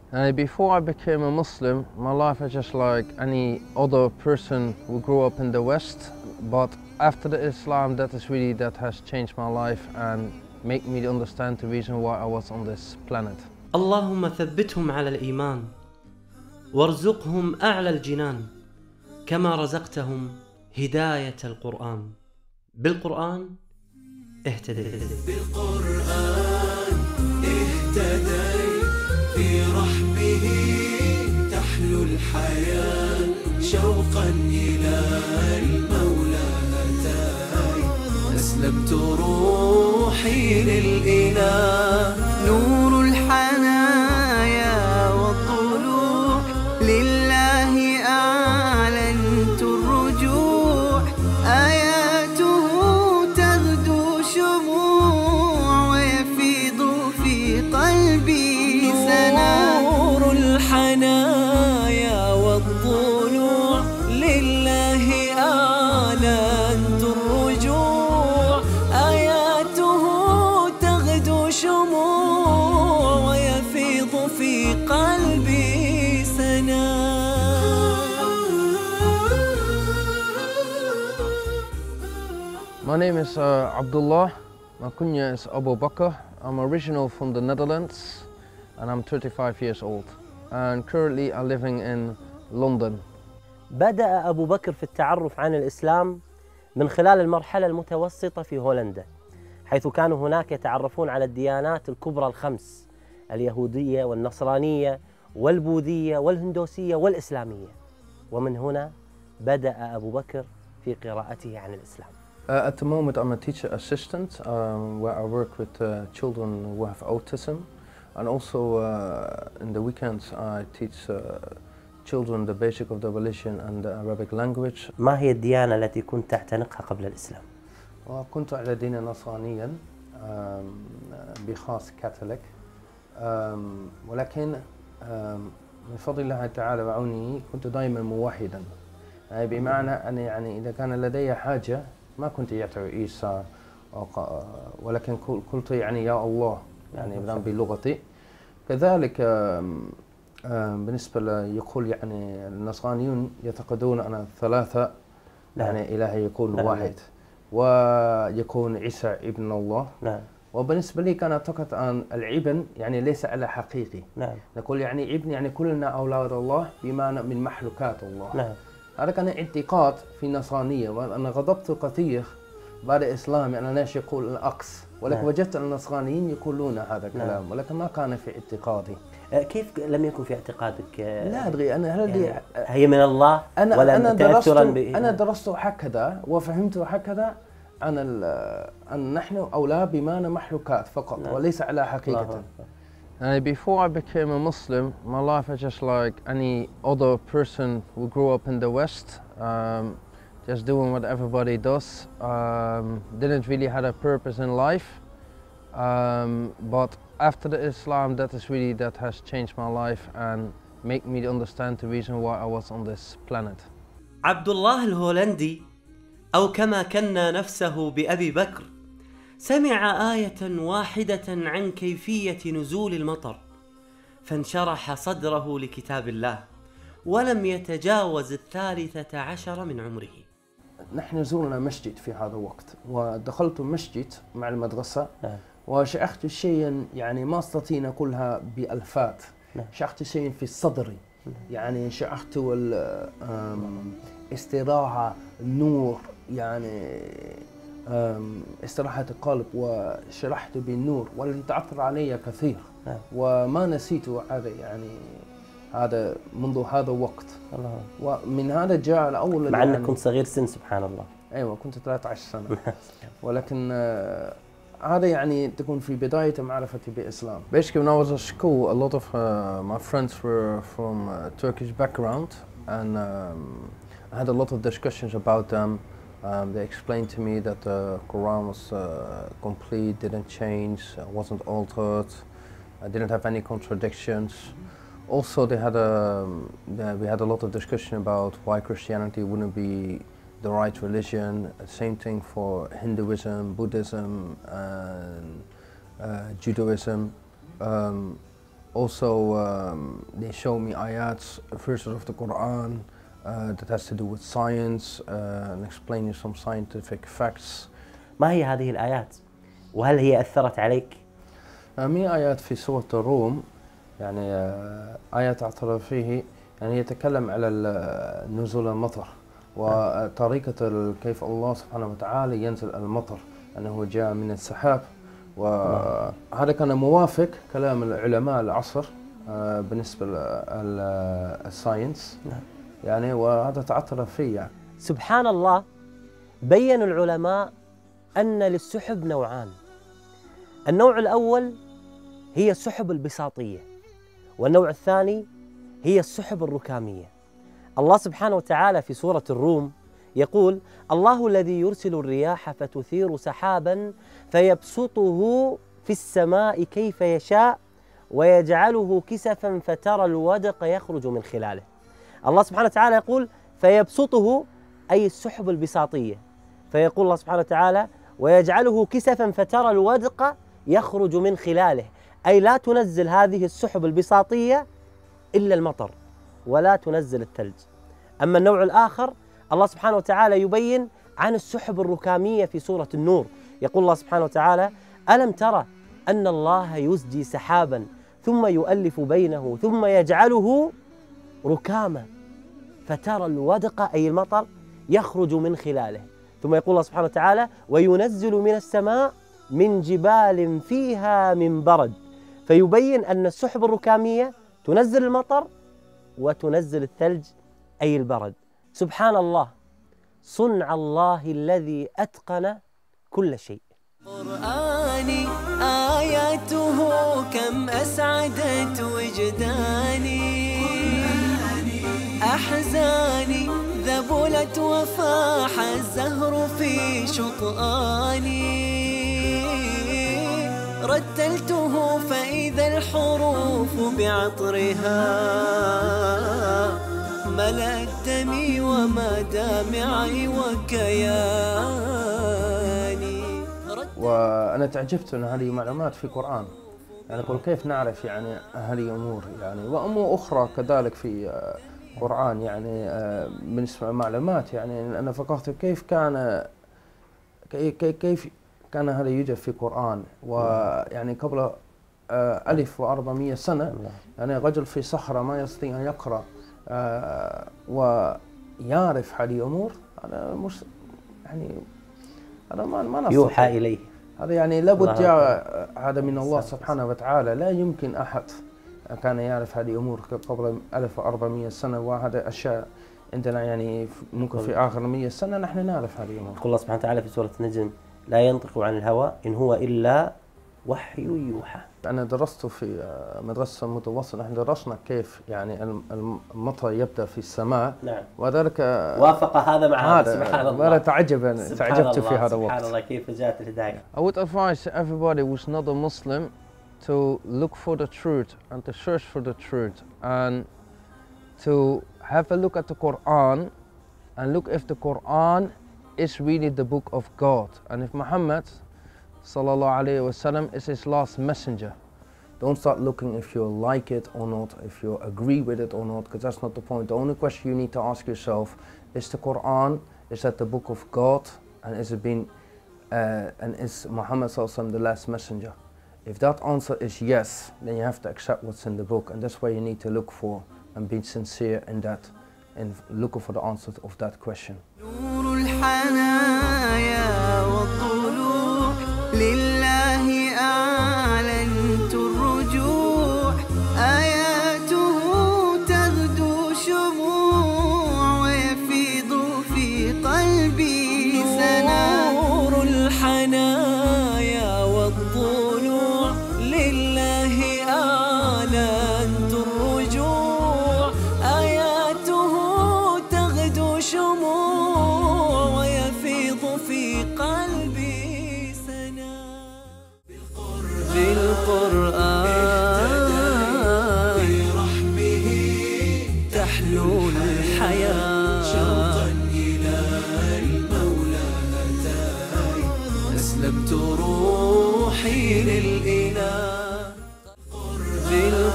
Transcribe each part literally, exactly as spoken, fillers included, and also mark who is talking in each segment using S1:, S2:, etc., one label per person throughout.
S1: Uh, before I became a Muslim, my life was just like any other person who grew up in the West. But after the Islam, that is really that has changed my life and made me understand the reason why I was on this planet.
S2: اللهم ثبتهم على الإيمان وارزقهم أعلى الجنان كما رزقتهم هداية القرآن. بالقرآن اهتديت.
S3: بالقرآن اهتديت، في رحمه تحلو الحياة، شوقا إلى المولى أتاي، أسلمت روحي للإله، نور الحنايا والضلوع، لله أعلنت الرجوع، آياته تغدو شموع ويفيض في قلبي سنا، نور الحنايا والضلوع، لله أعلنت الرجوع، آياته تغدو شموع ويفيض في قلبي سنا.
S1: My name is uh, Abdullah. My kunya is Abu Bakr. I'm original from the Netherlands and I'm thirty-five years old. And currently I'm living in London.
S4: بدأ أبو بكر في التعرف عن الإسلام من خلال المرحلة المتوسطة في هولندا، حيث كانوا هناك يتعرفون على الديانات الكبرى الخمس: اليهودية والنصرانية والبوذية والهندوسية والإسلامية. ومن هنا بدأ أبو بكر في قراءته عن الإسلام.
S1: Uh, at the moment I'm a teacher assistant um, where I work with uh, children who have autism, and also uh, in the weekends I teach uh, children the basic of the religion and the Arabic language.
S4: ما هي الديانة التي كنت تعتنقها قبل الإسلام؟
S1: وكنت على دينا نصرانيا بخاص كاثوليك، ولكن من فضل الله تعالى وعونه كنت دائما موحدا، يعني بمعنى أن يعني إذا كان لدي حاجة ما كنت يدعو عيسى، ولكن قلت يعني يا الله، يعني بلغتي. كذلك بالنسبة يقول يعني النصرانيون يعتقدون أن ثلاثة يعني إله يكون
S4: نعم.
S1: واحد ويكون عيسى ابن الله.
S4: نعم.
S1: وبالنسبة لي كان أعتقد أن الابن يعني ليس على حقيقي.
S4: نعم.
S1: نقول يعني ابن يعني كلنا أولاد الله بمعنى من محلوكات الله.
S4: نعم.
S1: هذا كان اعتقاد في النصرانية، وأنا غضبت كثير بعد الإسلام يعني الناس يقول العكس، ولكن
S4: نعم.
S1: وجدت النصرانيين يقولون هذا الكلام.
S4: نعم.
S1: ولكن ما كان في اعتقادي.
S4: كيف لم يكن في اعتقادك؟
S1: لا أدري أنا هل
S4: يعني هي من الله
S1: أنا
S4: ولا
S1: أنا درست
S4: ب...
S1: أنا درست هكذا وفهمت هكذا أن أن نحن أولاد بمعنى محلوكات فقط. نعم. وليس على حقيقة. Uh, before I became a Muslim, my life was just like any other person who grew up in the West, um, just doing what everybody does. Um, didn't really have a purpose in life, um, but after the Islam, that is really that has changed my life and made me understand the reason why I was on this planet.
S2: عبد الله الهولندي، أو كما كنى نفسه بأبي بكر، سمع آية واحدة عن كيفية نزول المطر فانشرح صدره لكتاب الله، ولم يتجاوز الثالثة عشر من عمره.
S1: نحن زرنا مسجد في هذا الوقت، ودخلت المسجد مع المدرسة وشعرت شيئا يعني ما استطيع أن أقولها بألفات. شعرت شيئا في صدري، يعني شعرت استراحة النور، يعني استراحة القلب، وشرحت بالنور والذي تأثر علي كثير. وما نسيت هذا يعني هذا منذ هذا الوقت. الله. ومن هذا جاء الأول
S4: مع أنك كنت صغير سن سبحان الله.
S1: أيوة كنت ثلاثة عشر سنة. ولكن هذا يعني تكون في بداية معرفتي بالإسلام. Basically when I was at school, a lot of uh, my friends were from uh, Turkish background, and um, I had a lot of discussions about them. Um, they explained to me that the Quran was uh, complete, didn't change, uh, wasn't altered, uh, didn't have any contradictions. Also, they had a, uh, we had a lot of discussion about why Christianity wouldn't be the right religion. Same thing for Hinduism, Buddhism, and uh, Judaism. Um, also um, they show me ayats, verses of the Quran uh, that has to do with science uh, and explain you some scientific facts.
S4: ما هي هذه الآيات؟ وهل هي أثرت عليك؟
S1: من آيات في سورة الروم يعني آيات اعترف فيه يعني يتكلم على نزول المطر وطريقة كيف الله سبحانه وتعالى ينزل المطر أنه جاء من السحاب، وهذا كان موافق كلام العلماء العصر بالنسبة للساينس يعني، وهذا تعترف فيه يعني.
S4: سبحان الله، بين العلماء أن للسحب نوعان. النوع الأول هي السحب البساطية، والنوع الثاني هي السحب الركامية. الله سبحانه وتعالى في سورة الروم يقول: الله الذي يرسل الرياح فتثير سحابا فيبسطه في السماء كيف يشاء ويجعله كسفا فترى الودق يخرج من خلاله. الله سبحانه وتعالى يقول فيبسطه، أي السحب البساطية، فيقول الله سبحانه وتعالى ويجعله كسفا فترى الودق يخرج من خلاله، أي لا تنزل هذه السحب البساطية إلا المطر ولا تنزل الثلج. أما النوع الآخر الله سبحانه وتعالى يبين عن السحب الركامية في سورة النور، يقول الله سبحانه وتعالى: ألم ترى أن الله يزجي سحابا ثم يؤلف بينه ثم يجعله ركاما فترى الودق، أي المطر، يخرج من خلاله. ثم يقول الله سبحانه وتعالى: وينزل من السماء من جبال فيها من برد، فيبين أن السحب الركامية تنزل المطر وتنزل الثلج أي البرد. سبحان الله، صنع الله الذي أتقن كل شيء.
S3: قرآني آياته كم أسعدت وجداني، أحزاني ذبلت وفاح الزهر في شطآني، رتلته فإذا الحروف بعطرها ملأت دمي وما دامعي وكياني.
S1: وأنا تعجبت أن هذه معلومات في القرآن، يعني أقول كيف نعرف يعني هذه أمور يعني، وأمور أخرى كذلك في القرآن يعني بالنسبة للمعلومات. يعني أنا فكرت كيف كان كيف كان هذا يوجد في القرآن، ويعني قبل ألف وأربعمائة سنة يعني رجل في صحراء ما يستطيع أن يقرأ ويعرف هذه الأمور، هذا مش يعني هذا ما ما نستطيع.
S4: يوحى إليه،
S1: هذا يعني لابد جاء هذا من الله سبحانه وتعالى، لا يمكن أحد كان يعرف هذه الأمور قبل ألف وأربعمائة سنة، وهذا أشياء عندنا يعني ممكن في آخر مئة سنة نحن نعرف هذه الأمور.
S4: يقول الله سبحانه وتعالى في سورة النجم: لا ينطق عن الهوى إن هو إلا وحي يوحى.
S1: أنا درست في مدرسة متوسطة، نحن درسنا كيف يعني المطر يبدأ في السماء.
S4: نعم.
S1: وذلك
S4: وافق هذا مع هذا. سبحان الله.
S1: وأنا تعجب تعجبت في هذا الوقت.
S4: سبحان الله كيف جاءت الهداية.
S1: I would advise everybody who's not a Muslim to look for the truth and to search for the truth and to have a look at the Quran and look if the Quran is really the book of God, and if Muhammad sallallahu alayhi wasallam is his last messenger. Don't start looking if you like it or not, if you agree with it or not, because that's not the point. The only question you need to ask yourself is the Quran, is that the book of God, and is it been uh, and is Muhammad sallallahu alayhi wasallam the last messenger? If that answer is yes, then you have to accept what's in the book, and that's where you need to look for and be sincere in that, in looking for the answer of that question.
S3: نور الحنايا والطلوع لله أعلنت الرجوع، آياته تغدو شموع ويفيض في قلبي سنا. نور الحنايا والطلوع لله أعلنت الرجوع، آياته تغدو شموع ويفيض في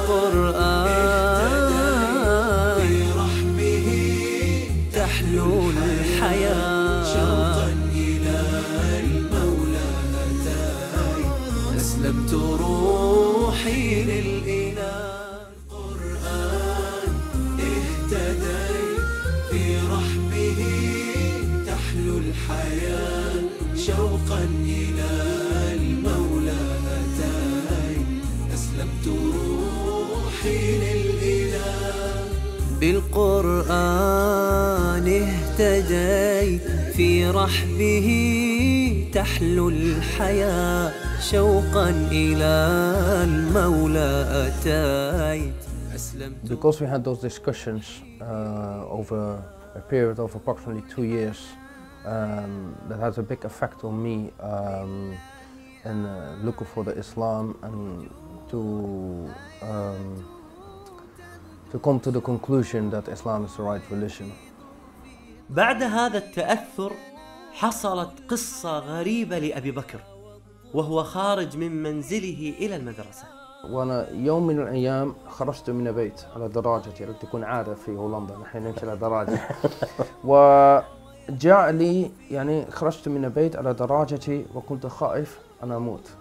S3: بالقرآن برحمه تحلو الحياة شوقا إلى المولى أتاي أسلمت روحي للإله القرآن اهتدي في رحمه تحلو الحياة شوقا إلى المولى أتاي أسلمت روحي للإله بالقرآن اهتديت في رحبه تحلو الحياة شوقا إلى المولى أتيت أسلمت.
S1: Because we had those discussions uh, over a period of approximately two years, um, that has a big effect on me um, in uh, looking for the Islam and to um, to come to the conclusion that Islam is the right religion.
S2: بعد هذا التأثر حصلت قصة غريبة لأبي بكر وهو خارج من منزله إلى المدرسة.
S1: وأنا يوم من الأيام خرجت من البيت على دراجتي التي تكون عادة في هولندا، نحن نمشي على دراجة. وجاء لي يعني خرجت من البيت على دراجتي وكنت خائف أن أموت.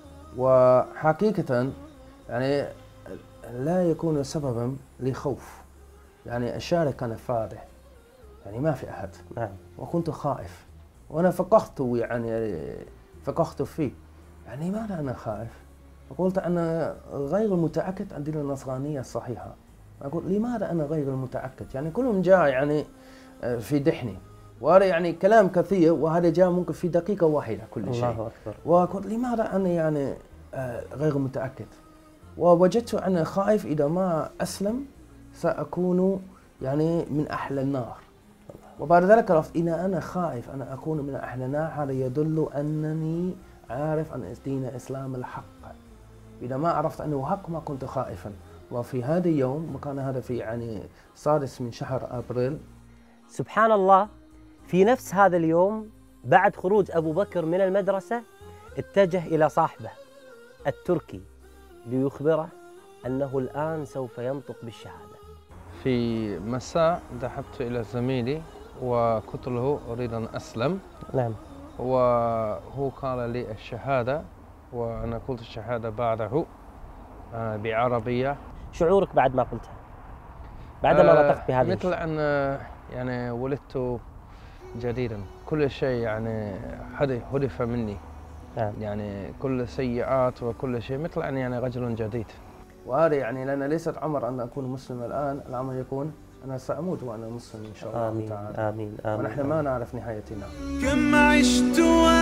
S1: وحقيقة يعني لا يكون سببا لخوف، يعني الشارع كان فاضي، يعني ما في أحد.
S4: نعم.
S1: وكنت خائف وأنا فكرت يعني فكرت فيه، يعني لماذا أنا خائف؟ فقلت أنا غير متأكد عن دين النصرانية الصحيحة. أقول لماذا أنا غير متأكد؟ يعني كلهم جاء يعني في ذهني، وهذا يعني كلام كثير، وهذا جاء ممكن في دقيقة واحدة كل شيء.
S4: الله أكبر.
S1: وقلت لماذا أنا يعني غير متأكد؟ ووجدت أنا خائف إذا ما أسلم سأكون يعني من أهل النار. وبعد ذلك عرفت إن أنا خائف أنا أكون من أهل النار، هذا يدل أنني عارف أن دين الإسلام الحق. إذا ما عرفت أنه حق ما كنت خائفا. وفي هذا اليوم وكان هذا في يعني سادس من شهر أبريل.
S4: سبحان الله، في نفس هذا اليوم بعد خروج أبو بكر من المدرسة اتجه إلى صاحبه التركي ليخبره أنه الآن سوف ينطق بالشهادة.
S1: في مساء ذهبت إلى زميلي وقلت له أريد أن أسلم.
S4: نعم.
S1: وهو قال لي الشهادة وأنا قلت الشهادة بعده بعربية.
S4: شعورك بعد ما قلتها؟ بعدما
S1: آه
S4: نطقت بهذه
S1: مثل أن يعني ولدت جديدا، كل شيء يعني هدف مني.
S4: نعم.
S1: يعني كل سيئات وكل شيء مثل أن يعني رجل جديد. وهذا يعني لأن ليست عمر أن أكون مسلم الآن، الأمر يكون أنا سأموت وأنا مسلم إن شاء الله
S4: آمين.
S1: تعالى.
S4: آمين آمين.
S1: ونحن ما نعرف نهايتنا.
S3: كم عشت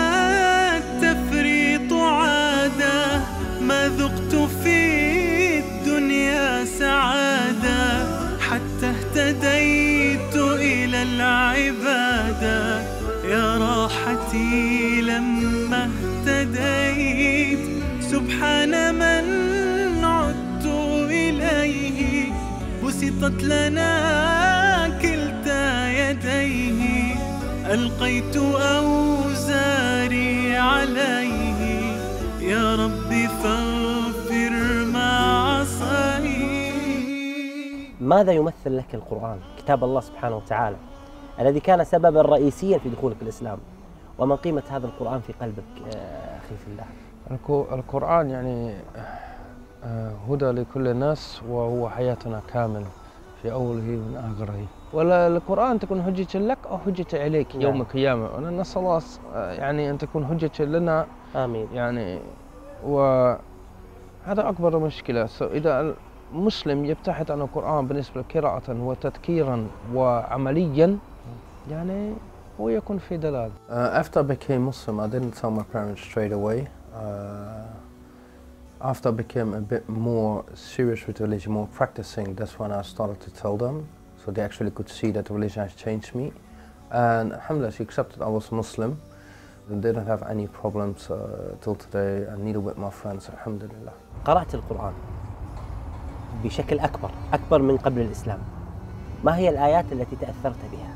S3: والتفريط عادة، ما ذقت في الدنيا سعادة، حتى اهتديت إلى العبادة. يا راحتي لما اهتديت، سبحان من عدت إليه، بسطت لنا كلتا يديه، ألقيت أوزاري عليه، يا ربي فاغفر ما عصيت.
S4: ماذا يمثل لك القرآن كتاب الله سبحانه وتعالى الذي كان سببا رئيسيا في دخولك الإسلام؟ وما قيمة هذا القرآن في قلبك أخي في الله؟
S1: القرآن يعني هدى لكل الناس وهو حياتنا كامل في أوله من آخره. ولا القرآن تكون حجة لك أو حجة عليك يوم
S4: نعم.
S1: القيامة. أنا نسأل الله يعني أن تكون حجة لنا.
S4: آمين.
S1: يعني وهذا أكبر مشكلة. إذا المسلم يبتعد عن القرآن بالنسبة لقراءة وتذكيرا وعمليا يعني هو يكون في دلال. Uh, after I became Muslim, I didn't tell my parents straight away. Uh, after I became a bit more serious with religion, more practicing, that's when I started to tell them. So they actually could see that religion has changed me. And alhamdulillah, she accepted I was Muslim. And didn't have any problems uh, till today, and neither with my friends, alhamdulillah.
S4: قرأت القرآن بشكل أكبر أكبر من قبل الإسلام. ما هي الآيات التي تأثرت بها؟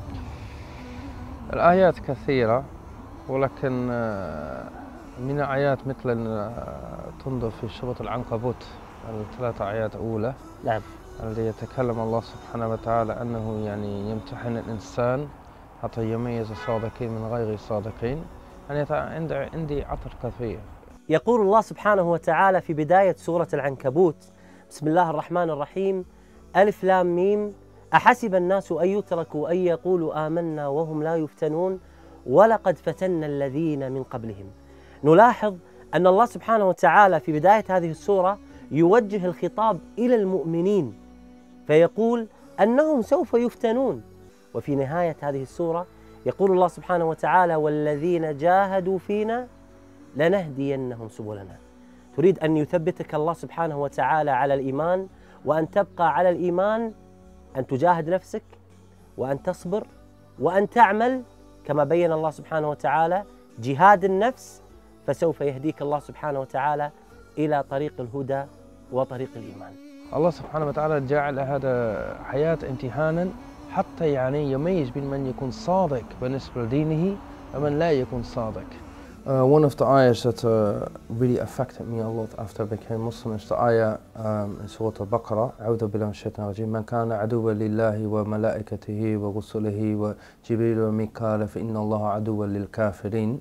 S1: الآيات كثيرة، ولكن من الآيات مثل تنظر في سورة العنكبوت الثلاثة آيات الأولى.
S4: نعم.
S1: الذي يتكلم الله سبحانه وتعالى أنه يعني يمتحن الإنسان حتى يميز الصادقين من غير الصادقين. يعني عندي عندي عطر كثير.
S4: يقول الله سبحانه وتعالى في بداية سورة العنكبوت: بسم الله الرحمن الرحيم، ألف لام ميم، أحسب الناس أن يتركوا أن يقولوا آمنا وهم لا يفتنون ولقد فتنا الذين من قبلهم. نلاحظ أن الله سبحانه وتعالى في بداية هذه السورة يوجه الخطاب إلى المؤمنين فيقول أنهم سوف يفتنون، وفي نهاية هذه السورة يقول الله سبحانه وتعالى: والذين جاهدوا فينا لنهدينهم سبلنا. تريد أن يثبتك الله سبحانه وتعالى على الإيمان، وأن تبقى على الإيمان، أن تجاهد نفسك وأن تصبر وأن تعمل كما بين الله سبحانه وتعالى جهاد النفس، فسوف يهديك الله سبحانه وتعالى إلى طريق الهدى وطريق الإيمان.
S1: الله سبحانه وتعالى جعل هذا حياة امتحانا حتى يعني يميز بين من يكون صادق بالنسبة لدينه ومن لا يكون صادق. Uh, one of the ayahs that uh, really affected me a lot after I became Muslim is the ayah um, in Surah Al-Baqarah: أعوذ بالله من الشيطان الرجيم من كان عدوا لله وملائكته ورسله وجبريل وميكال فإن الله عدوا للكافرين.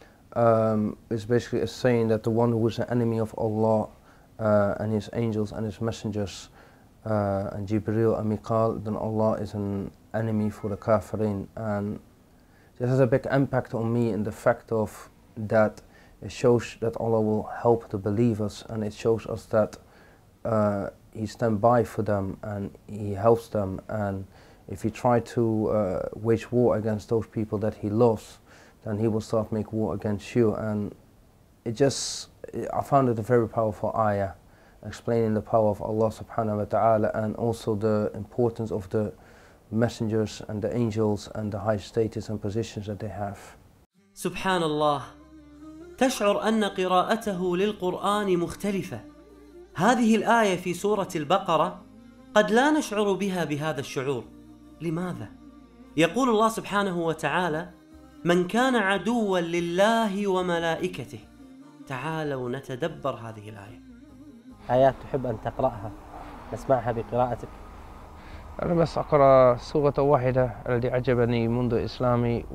S1: Um, it's basically a saying that the one who is an enemy of Allah uh, and His angels and His messengers uh, and Jibreel and Mikal, then Allah is an enemy for the kafirin. And this has a big impact on me in the fact of that it shows that Allah will help the believers, and it shows us that uh, He stands by for them and He helps them, and if you try to uh, wage war against those people that He loves, then He will start make war against you. And it just, I found it a very powerful ayah explaining the power of Allah subhanahu wa ta'ala, and also the importance of the messengers and the angels and the high status and positions that they have.
S2: سبحان الله، تشعر أن قراءته للقرآن مختلفة. هذه الآية في سورة البقرة قد لا نشعر بها بهذا الشعور. لماذا؟ يقول الله سبحانه وتعالى: من كان عدوا لله وملائكته. تعالوا نتدبر هذه الآية.
S4: آيات تحب أن تقرأها نسمعها بقراءتك؟
S1: أنا بس أقرأ سورة واحدة التي عجبني منذ إسلامي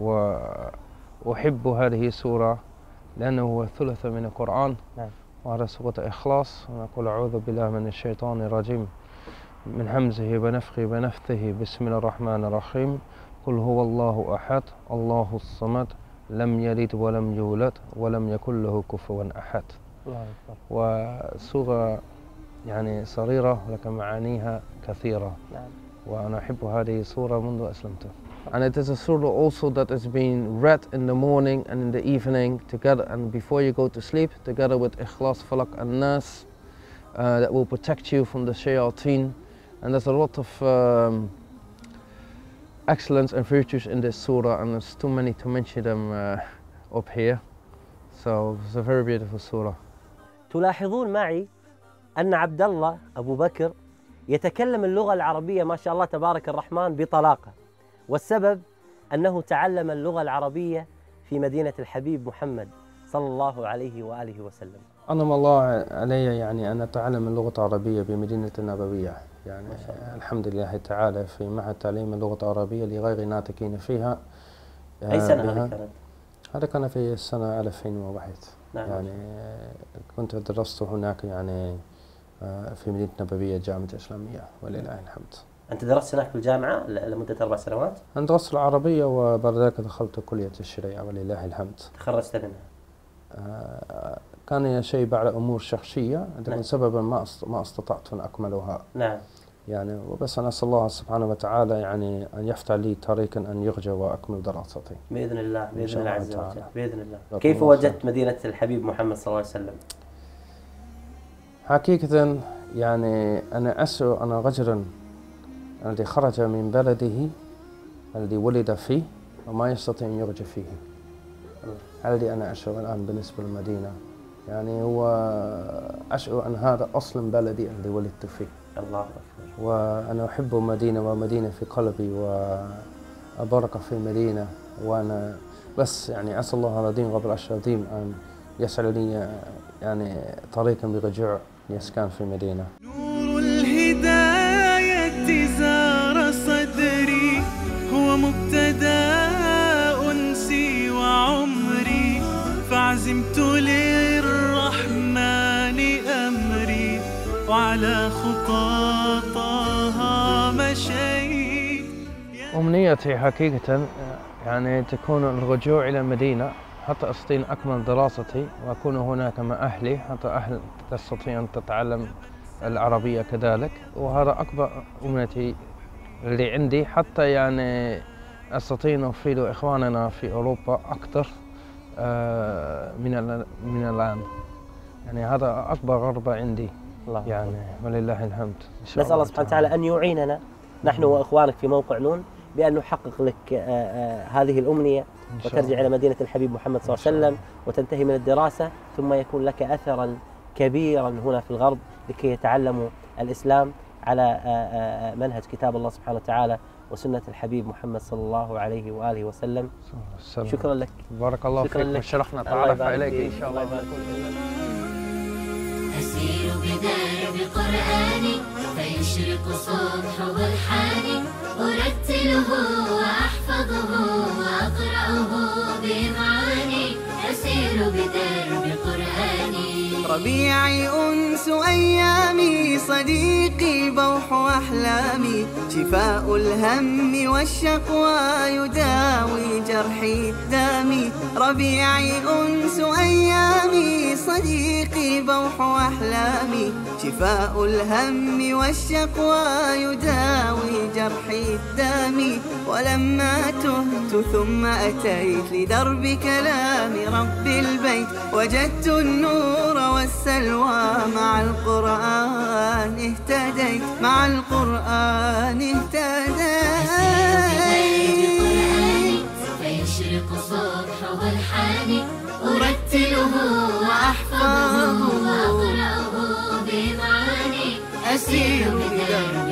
S1: وأحب هذه السورة لأنه هو ثلث من القرآن.
S4: نعم.
S1: وهذا سورة إخلاص. ونقول أعوذ بالله من الشيطان الرجيم من همزه ونفخه ونفثه بسم الله الرحمن الرحيم قل هو الله أحد الله الصمد لم يلد ولم يولد ولم يكن له كفوا أحد.
S4: الله أكبر.
S1: وسورة يعني صغيرة لكن معانيها كثيرة.
S4: نعم.
S1: وأنا أحب هذه السورة منذ أسلمت. And it is a surah also that is being read in the morning and in the evening together, and before you go to sleep, together with Ikhlas, Falak and Nas, uh, that will protect you from the shayateen. And there's a lot of um, excellence and virtues in this surah, and there's too many to mention them uh, up here. So it's a very beautiful surah.
S4: تلاحظون معي أن عبد الله أبو بكر يتكلم اللغة العربية ما شاء الله تبارك الرحمن بطلاقة، والسبب أنه تعلم اللغة العربية في مدينة الحبيب محمد صلى الله عليه وآله وسلم.
S1: أنعم الله علي يعني أن أتعلم اللغة العربية بمدينة النبوية، يعني الحمد لله تعالى في معهد تعليم اللغة العربية لغير ناطقين فيها.
S4: أي سنة هذه كانت؟
S1: هذا كان في السنة ألفين وواحد.
S4: نعم.
S1: يعني كنت درست هناك يعني في مدينة النبوية جامعة إسلامية ولله الحمد.
S4: أنت درست هناك في الجامعة لمدة أربع سنوات؟
S1: أنا درست العربية وبعد ذلك دخلت كلية الشريعة ولله الحمد.
S4: تخرجت منها؟
S1: آه كان شيء بعد أمور شخصية
S4: نعم.
S1: سببا ما ما استطعت أن أكملها.
S4: نعم.
S1: يعني وبس أنا أسأل الله سبحانه وتعالى يعني أن يفتح لي طريقا أن يرجى وأكمل دراستي.
S4: بإذن الله بإذن الله عز وجل بإذن الله.
S1: كيف
S4: وجدت مدينة الحبيب محمد صلى الله عليه وسلم؟
S1: حقيقة يعني أنا أسأل أنا رجلا الذي خرج من بلده الذي ولد فيه وما يستطيع أن يرجع فيه. الذي أنا أشعر الآن بالنسبة للمدينة يعني هو أشعر أن هذا أصل بلدي الذي ولدت فيه.
S4: الله أكبر.
S1: وأنا أحب مدينة ومدينة في قلبي وأبارك في مدينة، وأنا بس يعني أسأل الله العظيم رب العرش العظيم أن يسأل لي يعني طريقا برجوع يس كان في مدينة.
S3: نور الهداية زار صدري، هو مبتدأ أنسي وعمري، فعزمت للرحمن أمري، وعلى خطى طه مشيت.
S1: أمنيتي حقيقة يعني تكون الرجوع إلى المدينة حتى أستطيع أكمل دراستي وأكون هناك مع أهلي، حتى أهل تستطيع أن تتعلم العربية كذلك، وهذا أكبر أمنيتي اللي عندي، حتى يعني أستطيع أن أفيد إخواننا في أوروبا أكثر من من الآن. يعني هذا أكبر رغبة عندي الله يعني، ولله الحمد.
S4: نسأل الله سبحانه وتعالى أن يعيننا نحن وإخوانك في موقع نون بأن نحقق لك آآ آآ هذه الأمنية، وترجع إلى مدينة الحبيب محمد صلى الله عليه وسلم وتنتهي من الدراسة، ثم يكون لك أثرا كبيرا هنا في الغرب لكي يتعلموا الإسلام على آآ منهج كتاب الله سبحانه وتعالى وسنة الحبيب محمد صلى الله عليه وآله وسلم. شكرا لك.
S1: بارك الله فيك وشرفنا تعرف عليك إن شاء الله.
S5: أسير بدرب قرآني فيشرق صبح برحاني، أرتله وأحفظه وأقرأه بإمعاني، أسير بدرب قرآني.
S6: ربيعي أنس أيامي، صديقي بوح أحلامي، شفاء الهم والشقوى يداوي جرحي الدامي. ربيعي أنس أيامي، صديقي بوح أحلامي، شفاء الهم والشقوى يداوي جرحي الدامي. ولما تهت ثم أتيت لدرب كلام رب البيت، وجدت النور والسلوى مع القرآن اهتديت، مع القرآن اهتديت.
S5: فيشرق صبح والحاني، أرتله وأحفظه وأقرأه بمعاني، أسير بدرب